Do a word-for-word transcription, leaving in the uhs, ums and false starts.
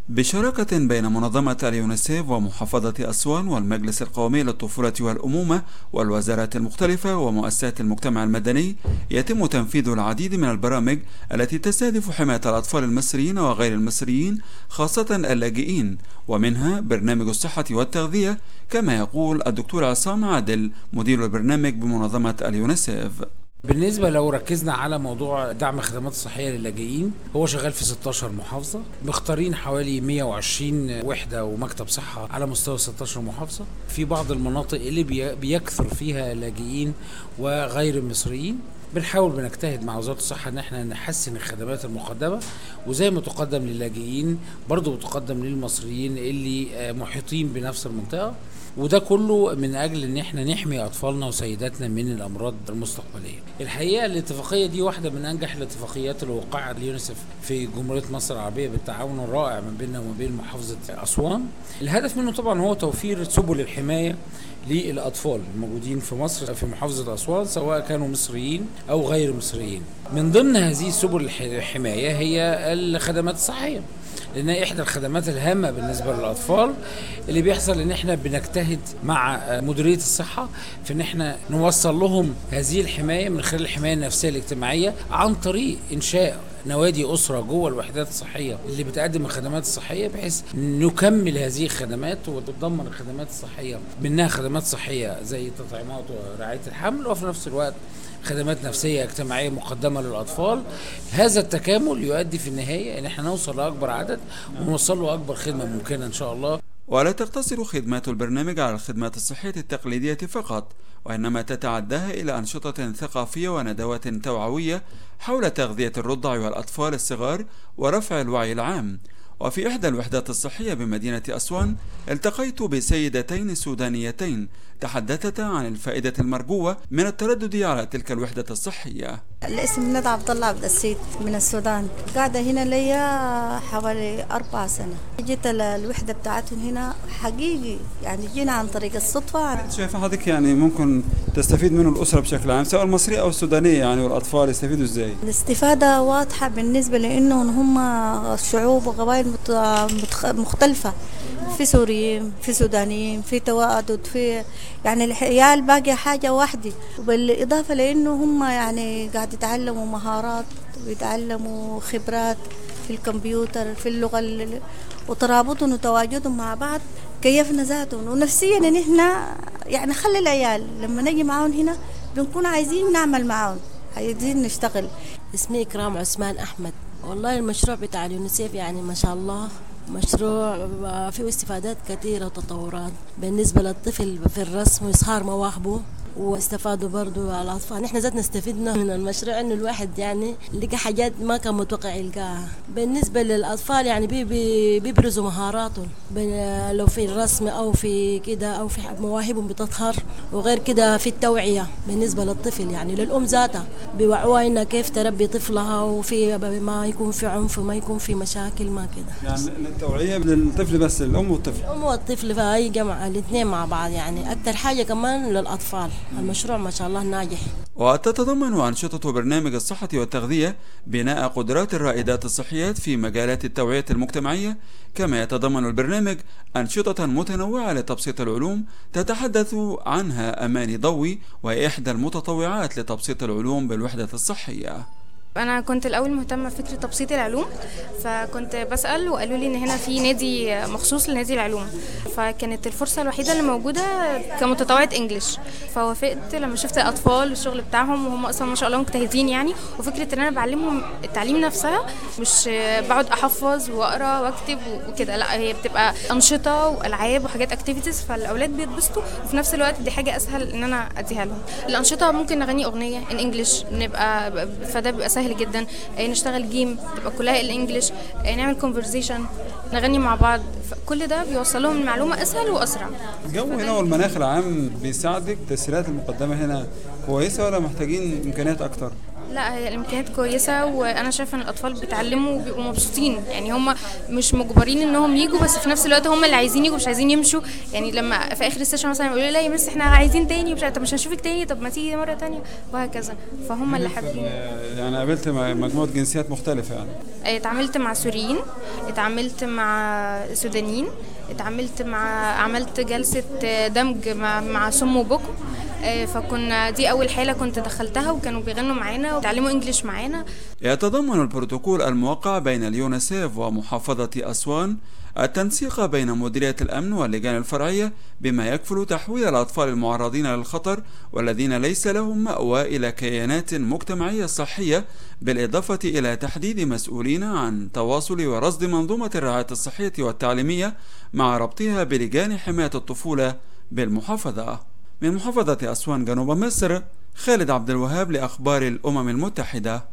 بشراكة بين منظمة اليونيسيف ومحافظة أسوان والمجلس القومي للطفولة والأمومة والوزارات المختلفة ومؤسسات المجتمع المدني، يتم تنفيذ العديد من البرامج التي تستهدف حماية الأطفال المصريين وغير المصريين خاصة اللاجئين، ومنها برنامج الصحة والتغذية، كما يقول الدكتور عصام عادل مدير البرنامج بمنظمة اليونيسيف. بالنسبة لو ركزنا على موضوع دعم الخدمات الصحية للاجئين، هو شغال في ستاشر محافظة، مختارين حوالي مية وعشرين وحدة ومكتب صحة على مستوى ستاشر محافظة. في بعض المناطق اللي بيكثر فيها لاجئين وغير مصريين بنحاول بنجتهد مع وزارة الصحة ان احنا نحسن الخدمات المقدمة، وزي ما تقدم للاجئين برضو بتقدم للمصريين اللي محيطين بنفس المنطقة، وده كله من اجل ان احنا نحمي اطفالنا وسيداتنا من الامراض المستقبليه. الحقيقه الاتفاقيه دي واحده من انجح الاتفاقيات اللي وقعها اليونيسيف في جمهوريه مصر العربيه بالتعاون الرائع ما بيننا وما بين محافظه اسوان. الهدف منه طبعا هو توفير سبل الحمايه للاطفال الموجودين في مصر في محافظه اسوان، سواء كانوا مصريين او غير مصريين. من ضمن هذه سبل الحمايه هي الخدمات الصحيه، لأنها إحدى الخدمات الهامة بالنسبة للأطفال. اللي بيحصل إن إحنا بنجتهد مع مديرية الصحة في إن إحنا نوصل لهم هذه الحماية من خلال الحماية النفسية الاجتماعية عن طريق إنشاء نوادي أسرة جوه الوحدات الصحية اللي بتقدم الخدمات الصحية، بحيث نكمل هذه الخدمات وتتضمن الخدمات الصحية منها خدمات صحية زي التطعيمات ورعاية الحمل، وفي نفس الوقت خدمات نفسية اجتماعية مقدمة للأطفال. هذا التكامل يؤدي في النهاية إن احنا نوصل لأكبر عدد ونوصل له أكبر خدمة ممكنة إن شاء الله. ولا تقتصر خدمات البرنامج على الخدمات الصحية التقليدية فقط، وإنما تتعداها إلى أنشطة ثقافية وندوات توعوية حول تغذية الرضع والأطفال الصغار ورفع الوعي العام. وفي إحدى الوحدات الصحية بمدينة أسوان التقيت بسيدتين سودانيتين تحدثتا عن الفائدة المرجوة من التردد على تلك الوحدة الصحية. الاسم ندى عبد الله عبد السيد من السودان، قاعدة هنا ليا حوالي أربع سنة. جيت الوحدة بتاعتهم هنا حقيقي، يعني جينا عن طريق الصدفة. شايفة حضرتك يعني ممكن تستفيد منه الأسرة بشكل عام سواء المصرية أو السودانية، يعني والأطفال يستفيدوا إزاي؟ الاستفادة واضحة بالنسبة لأنهم هم شعوب وقبائل مختلفة، في سوريين في سودانيين في توادد، في يعني العيال باقي حاجة واحدة، وبالإضافة لأنه هم يعني قاعد يتعلموا مهارات ويتعلموا خبرات في الكمبيوتر في اللغة، وترابطهم وتواجدهم مع بعض كيفنا ذاتهم ونفسيا ان احنا يعني خلي العيال لما نجي معاهم هنا بنكون عايزين نعمل معاهم، عايزين نشتغل. اسمي إكرام عثمان أحمد. والله المشروع بتاع اليونيسيف يعني ما شاء الله مشروع فيه استفادات كثيرة وتطورات بالنسبة للطفل في الرسم وإظهار مواهبه، واستفادوا برضو على الأطفال. نحن ذاتنا استفدنا من المشروع إنه الواحد يعني لقى حاجات ما كان متوقع يلقاها. بالنسبة للأطفال يعني بي بي بيبرزوا مهاراتهم لو في الرسم أو في كده أو في مواهبهم بتظهر، وغير كده في التوعية بالنسبة للطفل يعني للأم ذاتها بيوعوها إنها كيف تربي طفلها وفي ما يكون في عنف وما يكون في مشاكل ما كده. يعني التوعية للطفل بس الأم والطفل؟ الأم والطفل فهي جمع الاثنين مع بعض، يعني أكثر حاجة كمان للأطفال. المشروع ما شاء الله ناجح. وتتضمن أنشطة برنامج الصحة والتغذية بناء قدرات الرائدات الصحيات في مجالات التوعية المجتمعية، كما يتضمن البرنامج أنشطة متنوعة لتبسيط العلوم تتحدث عنها أماني ضوي، وهي إحدى المتطوعات لتبسيط العلوم بالوحدة الصحية. أنا كنت الأول مهتمة بفكرة تبسيط العلوم، فكنت بسأل وقالوا لي إن هنا في نادي مخصوص لنادي العلوم، فكانت الفرصة الوحيدة اللي موجودة كمتطوعة إنجليش، فوافقت لما شفت الأطفال والشغل بتاعهم وهم أصلا ما شاء الله مجتهدين يعني، وفكرة إن أنا بعلمهم التعليم نفسها، مش بقعد أحفظ وأقرأ وأكتب وكده، لا هي بتبقى أنشطة وألعاب وحاجات أكتيفيتيز، فالأولاد بيتبسطوا وفي نفس الوقت دي حاجة أسهل إن أنا أديها لهم. الأنشطة ممكن نغني أغنية إن إنجليش نبقى، فده بيبقى سهل جدا. نشتغل جيم تبقى كلها الانجليش، نعمل كونفرزيشن، نغني مع بعض، كل ده بيوصل لهم المعلومه اسهل واسرع. الجو هنا والمناخ العام بيساعدك؟ التسهيلات المقدمه هنا كويسه ولا محتاجين امكانيات اكتر؟ لا، هي الامكانيات كويسه، وانا شايفه ان الاطفال بيتعلموا وبيبقوا مبسوطين. يعني هم مش مجبرين انهم يجوا، بس في نفس الوقت هم اللي عايزين يجوا مش عايزين يمشوا. يعني لما في اخر السيشن مثلا يقولوا لي لا يا مس احنا عايزين تاني، مش طب مش هنشوفك تاني، طب ما تيجي مره تانيه، وهكذا. فهم اللي حابين. يعني قابلت مجموعه جنسيات مختلفه يعني؟ اتعاملت مع سوريين، اتعاملت مع سودانيين، اتعاملت مع عملت جلسه دمج مع مع سم وبكم. فكنا دي أول حالة كنت دخلتها، وكانوا بيغنوا معانا وتعلموا إنجليش معانا. يتضمن البروتوكول الموقع بين اليونيسيف ومحافظة أسوان التنسيق بين مديرية الأمن واللجان الفرعية بما يكفل تحويل الأطفال المعرضين للخطر والذين ليس لهم مأوى إلى كيانات مجتمعية صحية، بالإضافة إلى تحديد مسؤولين عن تواصل ورصد منظومة الرعاية الصحية والتعليمية مع ربطها بلجان حماية الطفولة بالمحافظة. من محافظة أسوان جنوب مصر، خالد عبد الوهاب لأخبار الأمم المتحدة.